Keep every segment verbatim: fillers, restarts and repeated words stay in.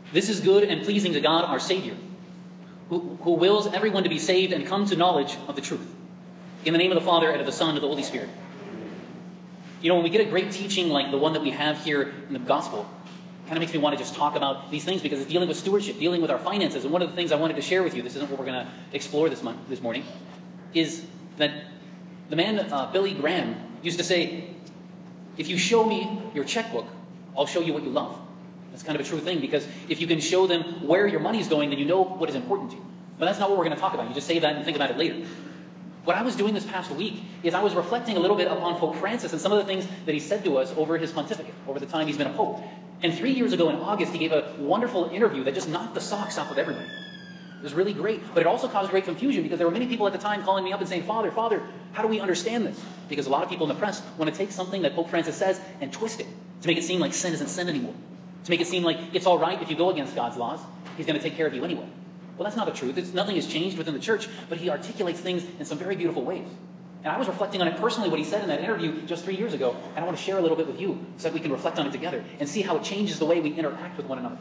This is good and pleasing to God our Savior, who, who wills everyone to be saved and come to knowledge of the truth. In the name of the Father, and of the Son, and of the Holy Spirit. You know, when we get a great teaching like the one that we have here in the Gospel, it kind of makes me want to just talk about these things because it's dealing with stewardship, dealing with our finances. And one of the things I wanted to share with you, this isn't what we're going to explore this, month, this morning, is that the man, uh, Billy Graham, used to say, if you show me your checkbook, I'll show you what you love. That's kind of a true thing, because if you can show them where your money's going, then you know what is important to you. But that's not what we're going to talk about. You just save that and think about it later. What I was doing this past week is I was reflecting a little bit upon Pope Francis and some of the things that he said to us over his pontificate, over the time he's been a pope. And three years ago in August, he gave a wonderful interview that just knocked the socks off of everybody. It was really great, but it also caused great confusion because there were many people at the time calling me up and saying, Father, Father, how do we understand this? Because a lot of people in the press want to take something that Pope Francis says and twist it to make it seem like sin isn't sin anymore. To make it seem like it's all right if you go against God's laws. He's going to take care of you anyway. Well, that's not the truth. It's, nothing has changed within the church, but he articulates things in some very beautiful ways. And I was reflecting on it personally, what he said in that interview just three years ago, and I want to share a little bit with you so that we can reflect on it together and see how it changes the way we interact with one another.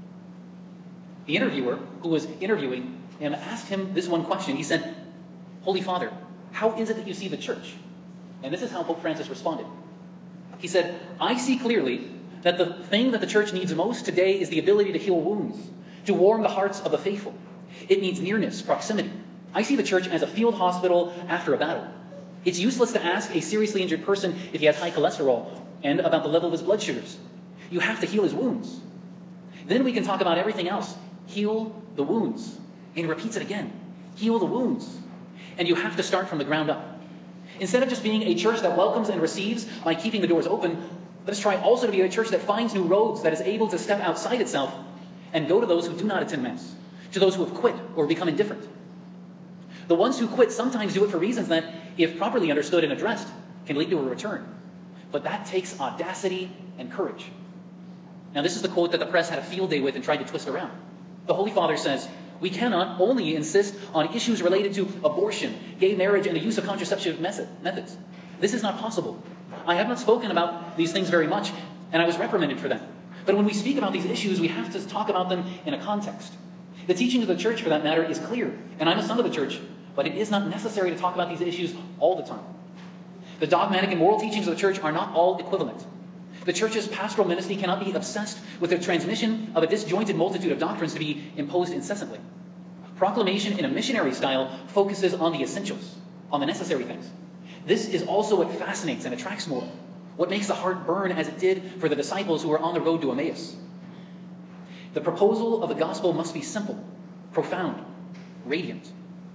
The interviewer who was interviewing him asked him this one question. He said, Holy Father, how is it that you see the church? And this is how Pope Francis responded. He said, I see clearly that the thing that the church needs most today is the ability to heal wounds, to warm the hearts of the faithful. It needs nearness, proximity. I see the church as a field hospital after a battle. It's useless to ask a seriously injured person if he has high cholesterol and about the level of his blood sugars. You have to heal his wounds. Then we can talk about everything else. Heal the wounds. And he repeats it again. Heal the wounds. And you have to start from the ground up. Instead of just being a church that welcomes and receives by keeping the doors open, let's try also to be a church that finds new roads, that is able to step outside itself and go to those who do not attend Mass, to those who have quit or become indifferent. The ones who quit sometimes do it for reasons that, if properly understood and addressed, can lead to a return. But that takes audacity and courage. Now, this is the quote that the press had a field day with and tried to twist around. The Holy Father says, we cannot only insist on issues related to abortion, gay marriage, and the use of contraceptive method, methods. This is not possible. I have not spoken about these things very much, and I was reprimanded for that. But when we speak about these issues, we have to talk about them in a context. The teaching of the church, for that matter, is clear, and I'm a son of the church, but it is not necessary to talk about these issues all the time. The dogmatic and moral teachings of the church are not all equivalent. The church's pastoral ministry cannot be obsessed with the transmission of a disjointed multitude of doctrines to be imposed incessantly. Proclamation in a missionary style focuses on the essentials, on the necessary things. This is also what fascinates and attracts more, what makes the heart burn as it did for the disciples who were on the road to Emmaus. The proposal of the gospel must be simple, profound, radiant.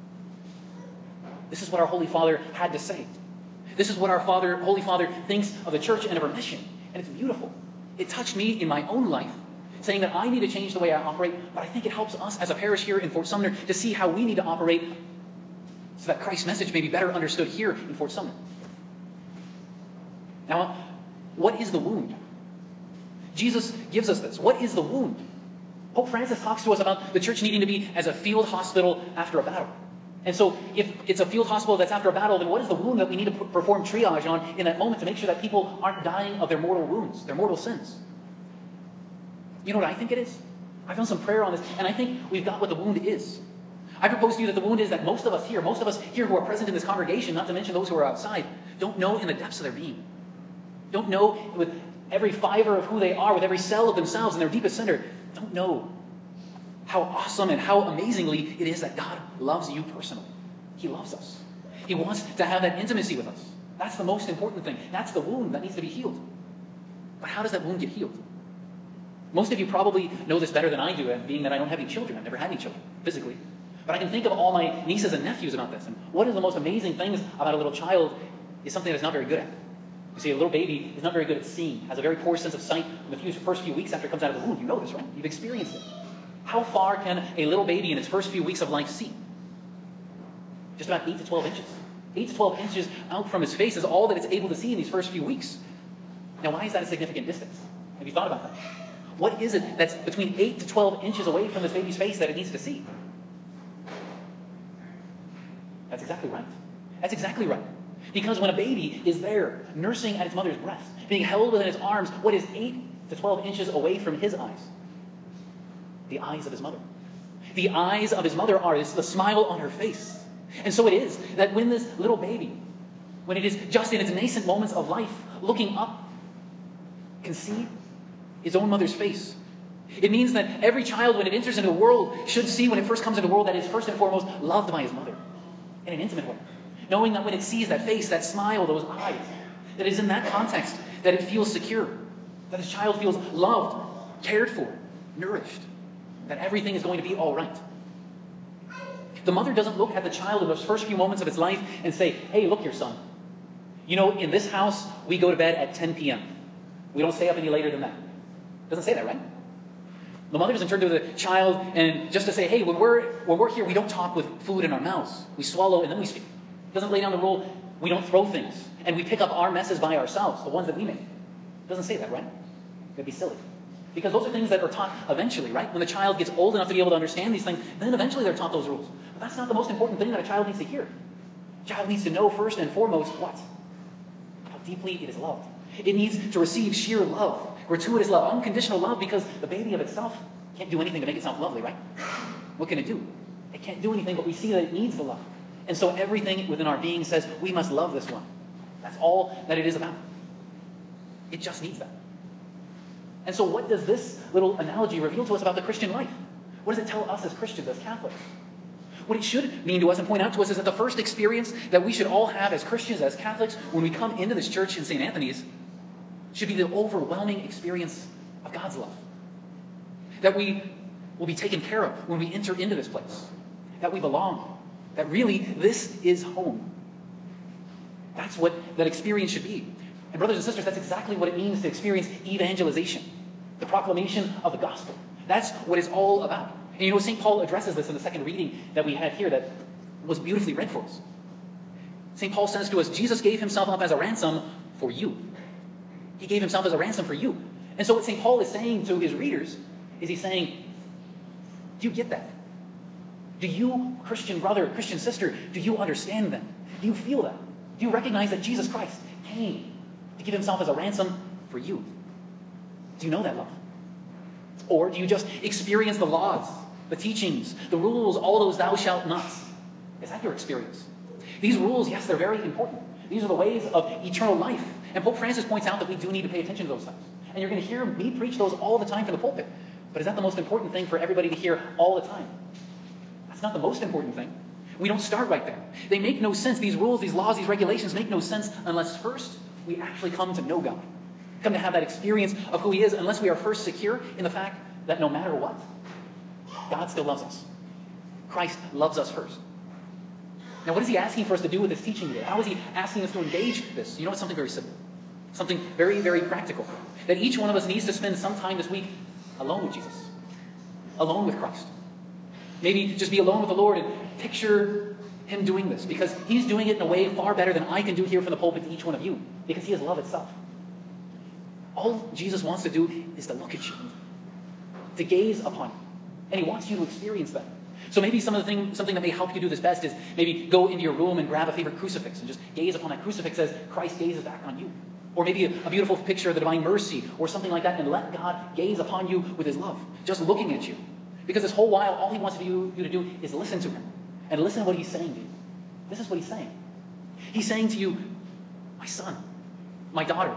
This is what our Holy Father had to say. This is what our Father, Holy Father thinks of the church and of our mission. And it's beautiful. It touched me in my own life, saying that I need to change the way I operate, but I think it helps us as a parish here in Fort Sumner to see how we need to operate so that Christ's message may be better understood here in Fort Sumner. Now, what is the wound? Jesus gives us this. What is the wound? Pope Francis talks to us about the church needing to be as a field hospital after a battle. And so if it's a field hospital that's after a battle, then what is the wound that we need to perform triage on in that moment to make sure that people aren't dying of their mortal wounds, their mortal sins? You know what I think it is? I've done some prayer on this, and I think we've got what the wound is. I propose to you that the wound is that most of us here, most of us here who are present in this congregation, not to mention those who are outside, don't know in the depths of their being. Don't know with every fiber of who they are, with every cell of themselves in their deepest center, don't know how awesome and how amazingly it is that God loves you personally. He loves us. He wants to have that intimacy with us. That's the most important thing. That's the wound that needs to be healed. But how does that wound get healed? Most of you probably know this better than I do, being that I don't have any children. I've never had any children, physically. But I can think of all my nieces and nephews about this. And one of the most amazing things about a little child is something that's not very good at. You see, a little baby is not very good at seeing, has a very poor sense of sight in the few, first few weeks after it comes out of the womb. You know this, right? You've experienced it. How far can a little baby in its first few weeks of life see? Just about eight to twelve inches. eight to twelve inches out from its face is all that it's able to see in these first few weeks. Now, why is that a significant distance? Have you thought about that? What is it that's between eight to twelve inches away from this baby's face that it needs to see? That's exactly right. That's exactly right. Because when a baby is there, nursing at its mother's breast, being held within its arms, what is eight to twelve inches away from his eyes? The eyes of his mother. The eyes of his mother are the smile on her face. And so it is that when this little baby, when it is just in its nascent moments of life, looking up, can see his own mother's face. It means that every child, when it enters into the world, should see when it first comes into the world that it is first and foremost loved by his mother in an intimate way. Knowing that when it sees that face, that smile, those eyes, that it is in that context that it feels secure, that the child feels loved, cared for, nourished, that everything is going to be all right. The mother doesn't look at the child in those first few moments of its life and say, hey, look, your son. You know, in this house, we go to bed at ten p.m. We don't stay up any later than that. Doesn't say that, right? The mother doesn't turn to the child and just to say, hey, when we're, when we're here, we don't talk with food in our mouths. We swallow and then we speak. Doesn't lay down the rule, we don't throw things. And we pick up our messes by ourselves, the ones that we make. Doesn't say that, right? It'd be silly. Because those are things that are taught eventually, right? When the child gets old enough to be able to understand these things, then eventually they're taught those rules. But that's not the most important thing that a child needs to hear. A child needs to know first and foremost what? How deeply it is loved. It needs to receive sheer love, gratuitous love, unconditional love, because the baby of itself can't do anything to make itself lovely, right? What can it do? It can't do anything, but we see that it needs the love. And so everything within our being says, we must love this one. That's all that it is about. It just needs that. And so what does this little analogy reveal to us about the Christian life? What does it tell us as Christians, as Catholics? What it should mean to us and point out to us is that the first experience that we should all have as Christians, as Catholics, when we come into this church in Saint Anthony's, should be the overwhelming experience of God's love. That we will be taken care of when we enter into this place. That we belong. That really, this is home. That's what that experience should be. And brothers and sisters, that's exactly what it means to experience evangelization. The proclamation of the gospel. That's what it's all about. And you know, Saint Paul addresses this in the second reading that we had here that was beautifully read for us. Saint Paul says to us, Jesus gave himself up as a ransom for you. He gave himself as a ransom for you. And so what Saint Paul is saying to his readers is he's saying, do you get that? Do you, Christian brother, Christian sister, do you understand that? Do you feel that? Do you recognize that Jesus Christ came to give himself as a ransom for you? Do you know that love? Or do you just experience the laws, the teachings, the rules, all those thou shalt nots? Is that your experience? These rules, yes, they're very important. These are the ways of eternal life. And Pope Francis points out that we do need to pay attention to those things. And you're going to hear me preach those all the time from the pulpit. But is that the most important thing for everybody to hear all the time? That's not the most important thing. We don't start right there. They make no sense. These rules, these laws, these regulations make no sense unless first we actually come to know God. Come to have that experience of who He is, unless we are first secure in the fact that no matter what, God still loves us. Christ loves us first. Now, what is He asking for us to do with this teaching today? How is He asking us to engage this? You know, it's something very simple. Something very, very practical. That each one of us needs to spend some time this week alone with Jesus. Alone with Christ. Maybe just be alone with the Lord and picture Him doing this. Because He's doing it in a way far better than I can do here from the pulpit to each one of you. Because He is love itself. All Jesus wants to do is to look at you. To gaze upon you. And He wants you to experience that. So maybe some of the thing, something that may help you do this best is maybe go into your room and grab a favorite crucifix and just gaze upon that crucifix as Christ gazes back on you. Or maybe a, a beautiful picture of the divine mercy or something like that, and let God gaze upon you with His love, just looking at you. Because this whole while, all He wants you, you to do is listen to Him and listen to what He's saying to you. This is what He's saying. He's saying to you, my son, my daughter,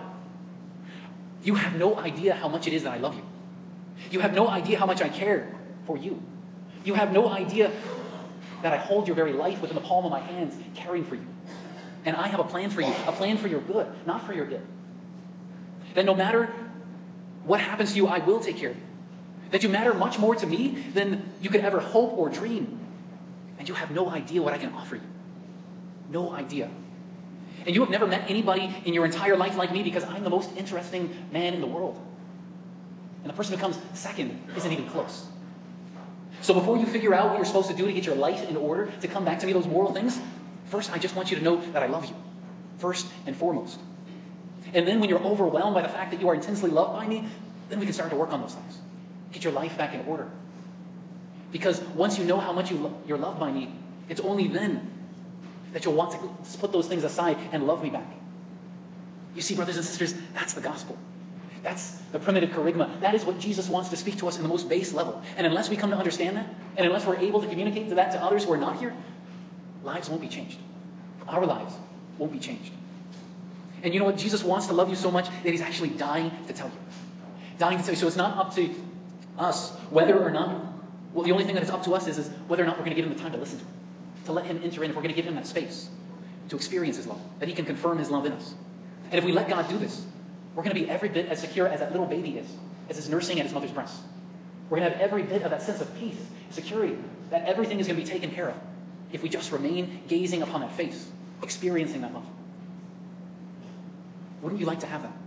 you have no idea how much it is that I love you. You have no idea how much I care for you. You have no idea that I hold your very life within the palm of my hands, caring for you. And I have a plan for you, a plan for your good, not for your good. That no matter what happens to you, I will take care of you. That you matter much more to me than you could ever hope or dream. And you have no idea what I can offer you. No idea. And you have never met anybody in your entire life like me because I'm the most interesting man in the world. And the person who comes second isn't even close. So before you figure out what you're supposed to do to get your life in order, to come back to me, those moral things, first I just want you to know that I love you. First and foremost. And then when you're overwhelmed by the fact that you are intensely loved by me, then we can start to work on those things. Get your life back in order. Because once you know how much you lo- you're loved by me, it's only then that you'll want to put those things aside and love me back. You see, brothers and sisters, that's the gospel. That's the primitive charisma. That is what Jesus wants to speak to us in the most base level. And unless we come to understand that, and unless we're able to communicate to that to others who are not here, lives won't be changed. Our lives won't be changed. And you know what? Jesus wants to love you so much that he's actually dying to tell you. Dying to tell you. So it's not up to us whether or not, well, the only thing that is up to us is, is whether or not we're going to give him the time to listen to him, to let him enter in, if we're going to give him that space to experience his love, that he can confirm his love in us. And if we let God do this, we're going to be every bit as secure as that little baby is, as it's nursing at his mother's breast. We're going to have every bit of that sense of peace, security, that everything is going to be taken care of if we just remain gazing upon that face, experiencing that love. Wouldn't you like to have that?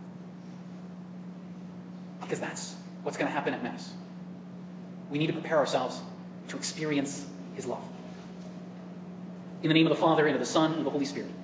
Because that's what's going to happen at Mass. We need to prepare ourselves to experience his love. In the name of the Father, and of the Son, and of the Holy Spirit.